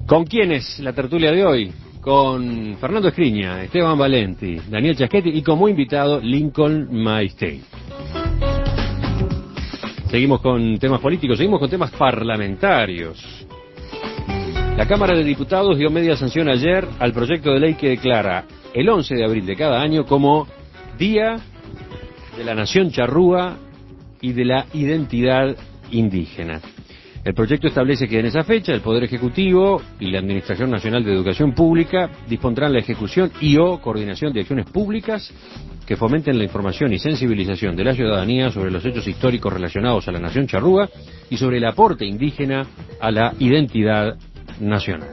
¿Con quién es la tertulia de hoy? Con Fernando Escriña, Esteban Valenti, Daniel Chaschetti y como invitado Lincoln Maistey. Seguimos con temas políticos, seguimos con temas parlamentarios. La Cámara de Diputados dio media sanción ayer al proyecto de ley que declara el 11 de abril de cada año como Día de la Nación Charrúa y de la Identidad Indígena. El proyecto establece que en esa fecha el Poder Ejecutivo y la Administración Nacional de Educación Pública dispondrán la ejecución y/o coordinación de acciones públicas que fomenten la información y sensibilización de la ciudadanía sobre los hechos históricos relacionados a la nación charrúa y sobre el aporte indígena a la identidad nacional.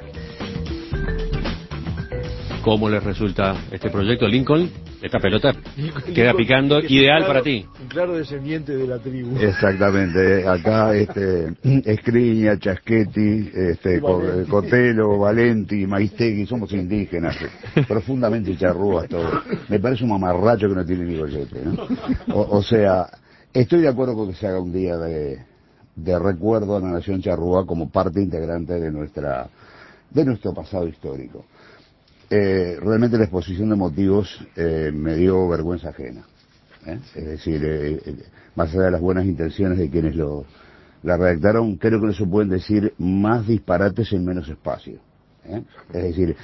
¿Cómo les resulta este proyecto, Lincoln? Esta pelota queda picando, ideal para ti. Un claro descendiente de la tribu. Exactamente, acá Escriña, Chaschetti, Cotelo, Valenti, Maistegui, somos indígenas, profundamente charrúas todos. Me parece un mamarracho que no tiene ni gollete, ¿no? O sea, estoy de acuerdo con que se haga un día de recuerdo a la nación charrúa como parte integrante de nuestro pasado histórico. Realmente la exposición de motivos me dio vergüenza ajena. Es decir, más allá de las buenas intenciones de quienes la redactaron, creo que no se pueden decir más disparates en menos espacio. Es decir,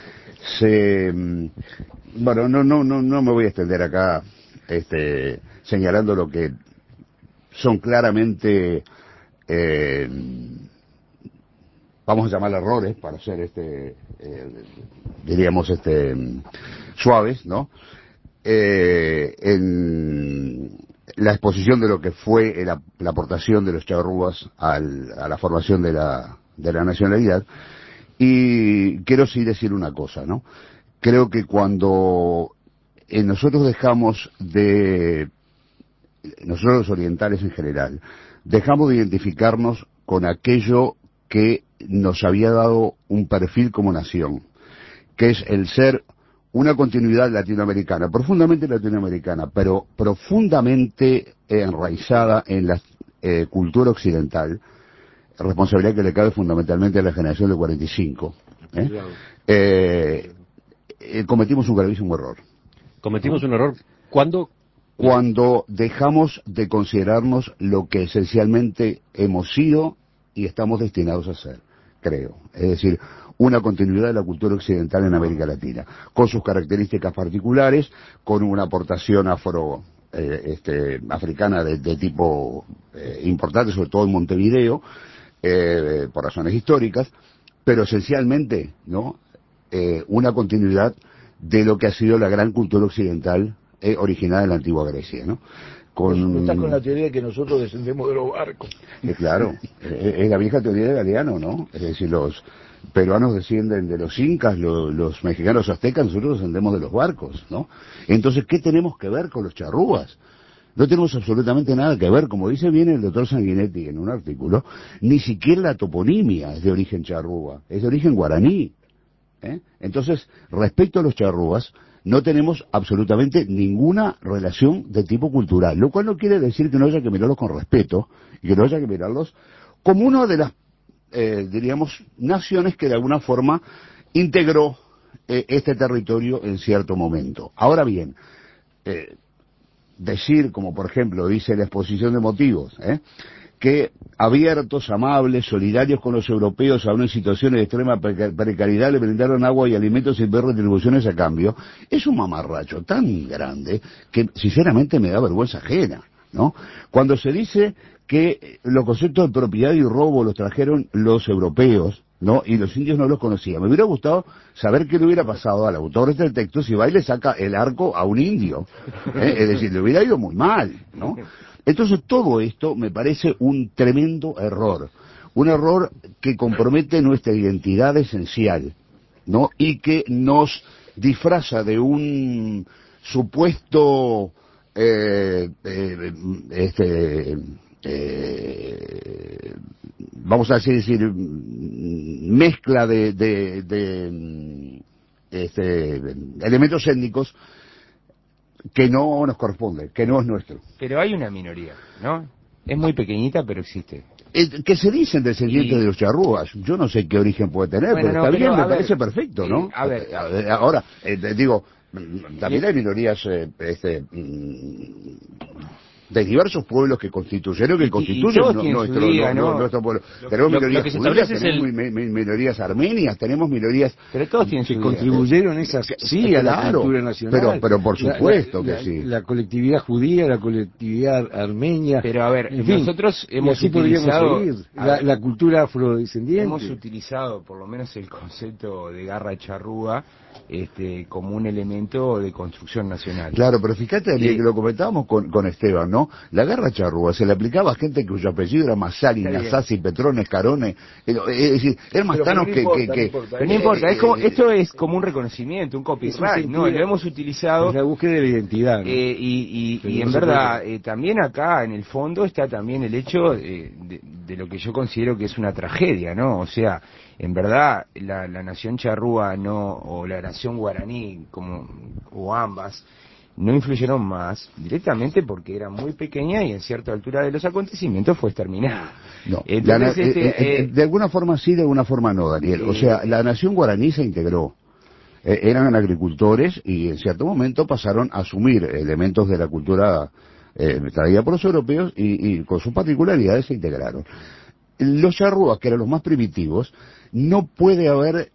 bueno, no me voy a extender acá señalando lo que son claramente vamos a llamar errores para ser diríamos suaves, ¿no? En la exposición de lo que fue la aportación de los charrúas a la formación de la nacionalidad. Y quiero sí decir una cosa, ¿no? Creo que cuando nosotros los orientales en general, dejamos de identificarnos con aquello que nos había dado un perfil como nación, que es el ser una continuidad latinoamericana, profundamente latinoamericana, pero profundamente enraizada en la cultura occidental, responsabilidad que le cabe fundamentalmente a la generación de 45. Cometimos un gravísimo error. ¿Cometimos un error? ¿Cuándo? Cuando dejamos de considerarnos lo que esencialmente hemos sido y estamos destinados a ser, creo. Es decir, una continuidad de la cultura occidental en América Latina, con sus características particulares, con una aportación africana de tipo importante, sobre todo en Montevideo, por razones históricas, pero esencialmente, ¿no? Una continuidad de lo que ha sido la gran cultura occidental originada en la antigua Grecia, ¿no? Estás con la teoría de que nosotros descendemos de los barcos. Claro, es la vieja teoría de Galeano, ¿no? Es decir, los peruanos descienden de los incas, los mexicanos aztecas, nosotros descendemos de los barcos, ¿no? Entonces, ¿qué tenemos que ver con los charrúas? No tenemos absolutamente nada que ver, como dice bien el doctor Sanguinetti en un artículo, ni siquiera la toponimia es de origen charrúa, es de origen guaraní. Entonces, respecto a los charrúas, no tenemos absolutamente ninguna relación de tipo cultural, lo cual no quiere decir que no haya que mirarlos con respeto y que no haya que mirarlos como una de las, diríamos, naciones que de alguna forma integró este territorio en cierto momento. Ahora bien, decir, como por ejemplo dice la exposición de motivos, que abiertos, amables, solidarios con los europeos, aún en situaciones de extrema precariedad, le brindaron agua y alimentos sin ver retribuciones a cambio, es un mamarracho tan grande que sinceramente me da vergüenza ajena, ¿no? Cuando se dice que los conceptos de propiedad y robo los trajeron los europeos, ¿no? Y los indios no los conocían. Me hubiera gustado saber qué le hubiera pasado al autor de este texto si va y le saca el arco a un indio, es decir, le hubiera ido muy mal, ¿no? Entonces todo esto me parece un tremendo error, un error que compromete nuestra identidad esencial, ¿no? Y que nos disfraza de un supuesto vamos a decir mezcla de elementos étnicos que no nos corresponde, que no es nuestro. Pero hay una minoría, ¿no? Es muy pequeñita, pero existe. que se dicen descendientes de los charrúas. Yo no sé qué origen puede tener, Bueno, pero no, está bien, me a ver, parece perfecto, ¿no? a ver, Ahora, digo, también hay minorías de diversos pueblos que constituyeron, que constituyen todos tienen su día, ¿no? nuestro pueblo. Tenemos lo que minorías se judías, establece es tenemos minorías armenias, tenemos minorías... Pero todos tienen que su contribuyeron esas sí a la Claro, cultura nacional. pero por supuesto que sí. La colectividad judía, la colectividad armenia. Pero a ver, en fin, nosotros y hemos así podríamos utilizado seguir. La cultura afrodescendiente. hemos utilizado por lo menos el concepto de garra charrúa como un elemento de construcción nacional. Claro, pero fíjate, que lo comentábamos con Esteban, ¿no? La garra charrúa se le aplicaba a gente cuyo apellido era Massari, Nasasi, Petrone, Carone, es decir, eran más tanos que... Pero no importa, esto es como un reconocimiento, un copyright, ¿no? Lo hemos utilizado... Es la búsqueda de la identidad, ¿no? Y en verdad, también acá, en el fondo, está también el hecho de lo que yo considero que es una tragedia, ¿no? O sea, en verdad, la nación charrúa o la nación guaraní, o ambas, no influyeron más directamente porque era muy pequeña y en cierta altura de los acontecimientos fue exterminada. No, entonces, de alguna forma sí, de alguna forma no, Daniel. O sea, la nación guaraní se integró. Eran agricultores y en cierto momento pasaron a asumir elementos de la cultura traída por los europeos y con sus particularidades se integraron. Los charrúas, que eran los más primitivos, no puede haber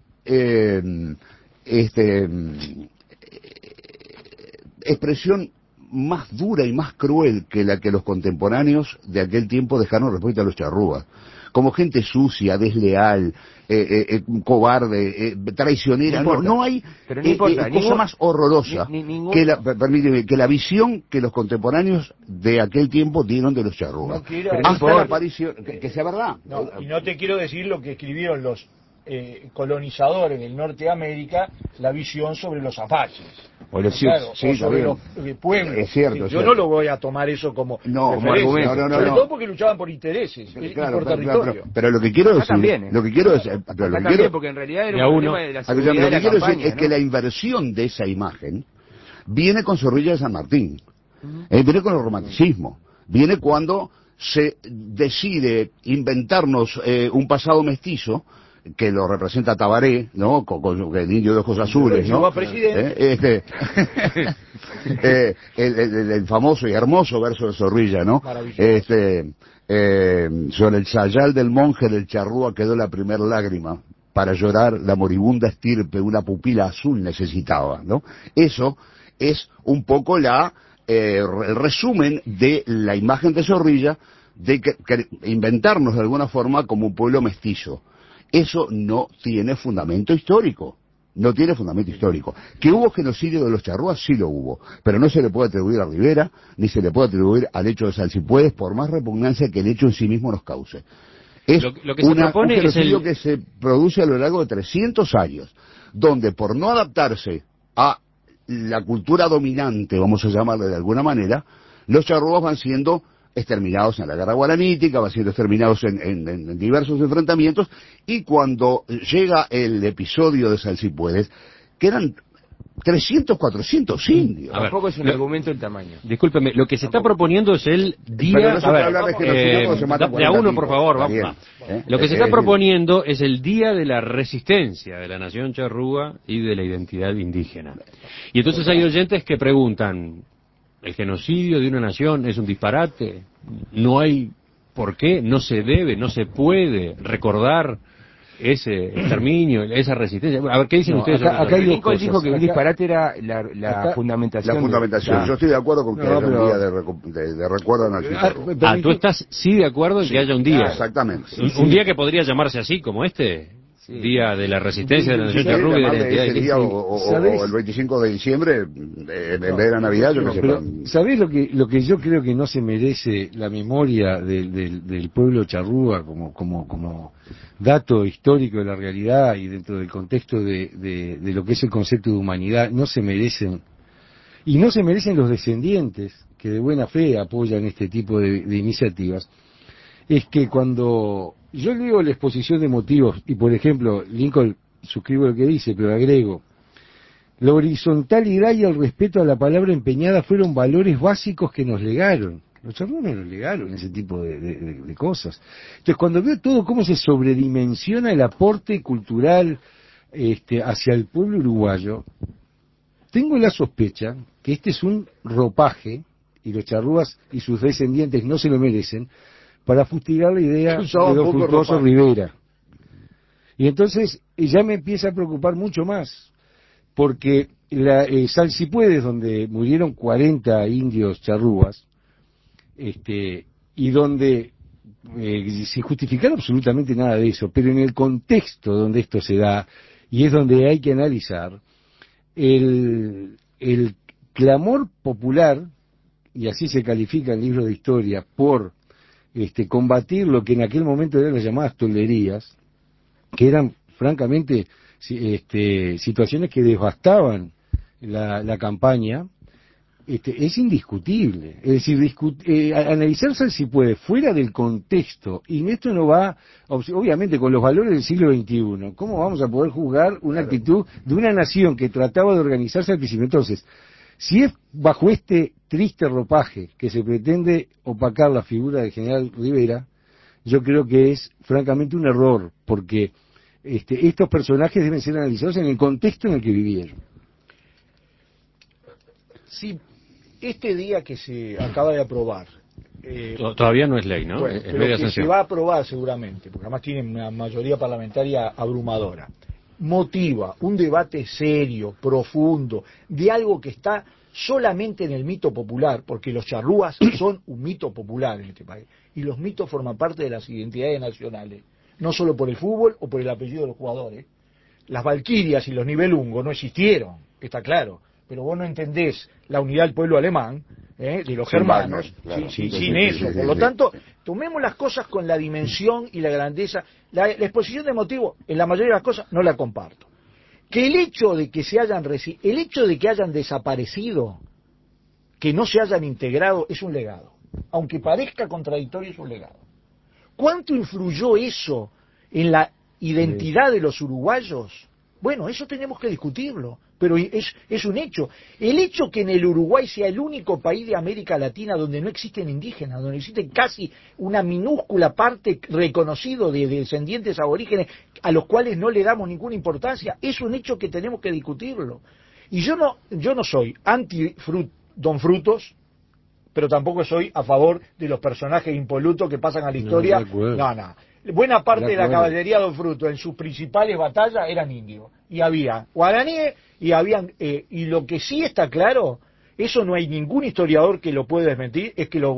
expresión más dura y más cruel que la que los contemporáneos de aquel tiempo dejaron respecto a los charrúas. Como gente sucia, desleal, cobarde, traicionera. No hay cosa más horrorosa que la visión que los contemporáneos de aquel tiempo dieron de los charrúas. Hasta la aparición, que sea verdad. No, y no te quiero decir lo que escribieron los colonizadores del norte de América, la visión sobre los apaches. O los sobre los pueblos. Es cierto, yo no lo voy a tomar eso como referencia. Sobre todo porque luchaban por intereses y por territorio. Pero lo que quiero decir, también, porque en realidad era un tema de la seguridad de la campaña, es que la inversión de esa imagen viene con Zorrilla de San Martín, viene con el romanticismo, viene cuando se decide inventarnos un pasado mestizo que lo representa Tabaré, ¿no? Con el indio de ojos azules, ¿no? El famoso y hermoso verso de Zorrilla, ¿no? Sobre el sayal del monje del charrúa quedó la primer lágrima. Para llorar la moribunda estirpe una pupila azul necesitaba, ¿no? Eso es un poco el resumen de la imagen de Zorrilla de que inventarnos de alguna forma como un pueblo mestizo. Eso no tiene fundamento histórico. No tiene fundamento histórico. Que hubo genocidio de los charrúas, sí lo hubo. Pero no se le puede atribuir a Rivera, ni se le puede atribuir al hecho de Salsipuedes, por más repugnancia que el hecho en sí mismo nos cause. Es lo que se propone un genocidio es que se produce a lo largo de 300 años, donde por no adaptarse a la cultura dominante, vamos a llamarle de alguna manera, los charrúas van siendo exterminados en la guerra guaranítica, van siendo exterminados en diversos enfrentamientos, y cuando llega el episodio de Salsipuedes, quedan 300, 400 indios. Tampoco es un argumento el tamaño. Discúlpeme, lo que se está proponiendo es el día... de a uno, por favor, vamos. Lo que se está proponiendo es el Día de la Resistencia de la Nación Charrúa y de la identidad indígena. Y entonces hay oyentes que preguntan, ¿el genocidio de una nación es un disparate? ¿No hay por qué? ¿No se debe, no se puede recordar ese exterminio, esa resistencia? A ver, ¿qué dicen ustedes? Acá dijo que un disparate era la fundamentación. La fundamentación. Yo estoy de acuerdo con que haya un día de recuerdo nacional. ¿Tú estás sí de acuerdo en que haya un día? Exactamente. Un día que podría llamarse así, como este. Sí. Día de la Resistencia de la Nación Charrúa y de la identidad indígena. O el 25 de diciembre, en vez de la Navidad, yo que sé. ¿Sabés lo que yo creo que no se merece la memoria del pueblo charrúa como dato histórico de la realidad y dentro del contexto de lo que es el concepto de humanidad? No se merecen, y no se merecen los descendientes que de buena fe apoyan este tipo de iniciativas. Es que cuando yo leo la exposición de motivos, y por ejemplo, Lincoln, suscribo lo que dice, pero agrego, la horizontalidad y el respeto a la palabra empeñada fueron valores básicos que nos legaron. Los charrúas no nos legaron ese tipo de cosas. Entonces, cuando veo todo cómo se sobredimensiona el aporte cultural hacia el pueblo uruguayo, tengo la sospecha que este es un ropaje, y los charrúas y sus descendientes no se lo merecen, para fustigar la idea de Don Frutuoso Rivera. Y entonces ya me empieza a preocupar mucho más, porque Salsipuedes, donde murieron 40 indios charrúas, y donde sin justificar absolutamente nada de eso, pero en el contexto donde esto se da, y es donde hay que analizar, el clamor popular, y así se califica en libros de historia, por combatir lo que en aquel momento eran las llamadas tolderías, que eran francamente situaciones que devastaban la campaña, es indiscutible. Es decir, analizarse si puede fuera del contexto, y esto no va, obviamente, con los valores del siglo XXI. ¿Cómo vamos a poder juzgar una actitud de una nación que trataba de organizarse al principio? Entonces, si es bajo este triste ropaje que se pretende opacar la figura del general Rivera, yo creo que es francamente un error, porque estos personajes deben ser analizados en el contexto en el que vivieron. Sí, este día que se acaba de aprobar... todavía no es ley, ¿no? Bueno, es pero media que sanción. se va a aprobar seguramente, porque además tiene una mayoría parlamentaria abrumadora. Motiva un debate serio, profundo, de algo que está solamente en el mito popular, porque los charrúas son un mito popular en este país, y los mitos forman parte de las identidades nacionales, no solo por el fútbol o por el apellido de los jugadores. Las valquirias y los nivelungos no existieron, está claro, pero vos no entendés la unidad del pueblo alemán, de los germanos, claro, sin eso. Por lo tanto, tomemos las cosas con la dimensión y la grandeza. La exposición de motivos, en la mayoría de las cosas, no la comparto. Que el hecho de que hayan desaparecido, que no se hayan integrado, es un legado. Aunque parezca contradictorio, es un legado. ¿Cuánto influyó eso en la identidad de los uruguayos? Bueno, eso tenemos que discutirlo, pero es un hecho. El hecho que en el Uruguay sea el único país de América Latina donde no existen indígenas, donde existe casi una minúscula parte reconocido de descendientes aborígenes a los cuales no le damos ninguna importancia, es un hecho que tenemos que discutirlo. Y yo no soy Don Frutos, pero tampoco soy a favor de los personajes impolutos que pasan a la historia. No. Buena parte de la caballería Don Fruto en sus principales batallas eran indios, y había guaraníes, y lo que sí está claro, eso no hay ningún historiador que lo pueda desmentir, es que los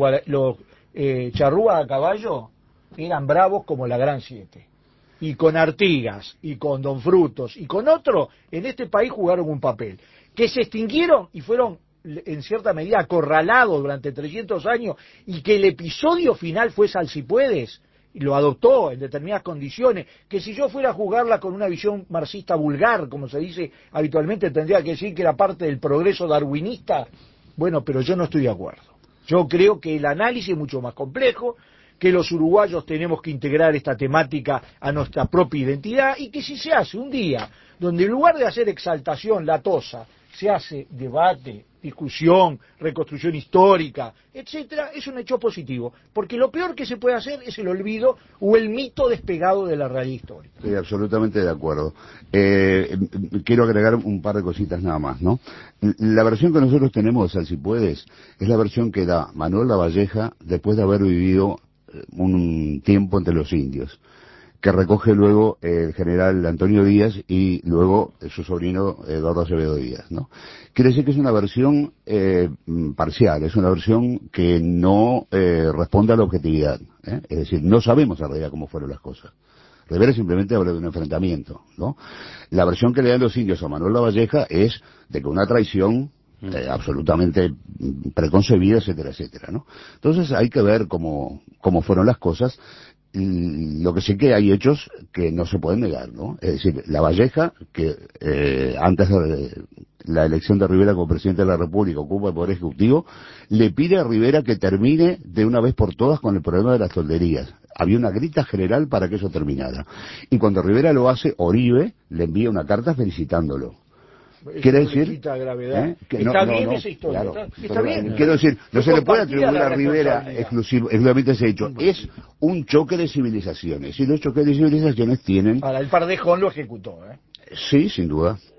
charrúas a caballo eran bravos como la Gran Siete, y con Artigas, y con Don Frutos, y con otro, en este país jugaron un papel, que se extinguieron y fueron en cierta medida acorralados durante 300 años, y que el episodio final fue Salsipuedes, y lo adoptó en determinadas condiciones, que si yo fuera a juzgarla con una visión marxista vulgar, como se dice habitualmente, tendría que decir que era parte del progreso darwinista. Bueno, pero yo no estoy de acuerdo. Yo creo que el análisis es mucho más complejo, que los uruguayos tenemos que integrar esta temática a nuestra propia identidad, y que si se hace un día donde en lugar de hacer exaltación latosa, se hace debate, discusión, reconstrucción histórica, etcétera, es un hecho positivo, porque lo peor que se puede hacer es el olvido o el mito despegado de la realidad histórica. Estoy absolutamente de acuerdo. Quiero agregar un par de cositas nada más, ¿no? La versión que nosotros tenemos de Salsipuedes es la versión que da Manuel Lavalleja después de haber vivido un tiempo entre los indios, que recoge luego el general Antonio Díaz y luego su sobrino Eduardo Acevedo Díaz, ¿no? Quiere decir que es una versión parcial, es una versión que no responde a la objetividad, ¿eh? Es decir, no sabemos en realidad cómo fueron las cosas. Rivera simplemente habla de un enfrentamiento, ¿no? La versión que le dan los indios a Manuel Lavalleja es de que una traición absolutamente preconcebida, etcétera, etcétera, ¿no? Entonces hay que ver cómo fueron las cosas. Lo que sí que hay hechos que no se pueden negar, ¿no? Es decir, Lavalleja, que antes de la elección de Rivera como presidente de la República ocupa el Poder Ejecutivo, le pide a Rivera que termine de una vez por todas con el problema de las tolderías. Había una grita general para que eso terminara. Y cuando Rivera lo hace, Oribe le envía una carta felicitándolo. Quiere Eso no le decir, quita gravedad. que Está bien esa historia, claro. está bien. Quiero decir, no se le puede Compartida atribuir la a Rivera responsabilidad. exclusivamente ese hecho. Es un choque de civilizaciones. Y los choques de civilizaciones tienen... Ahora, el Pardejón lo ejecutó, ¿eh? Sí, sin duda.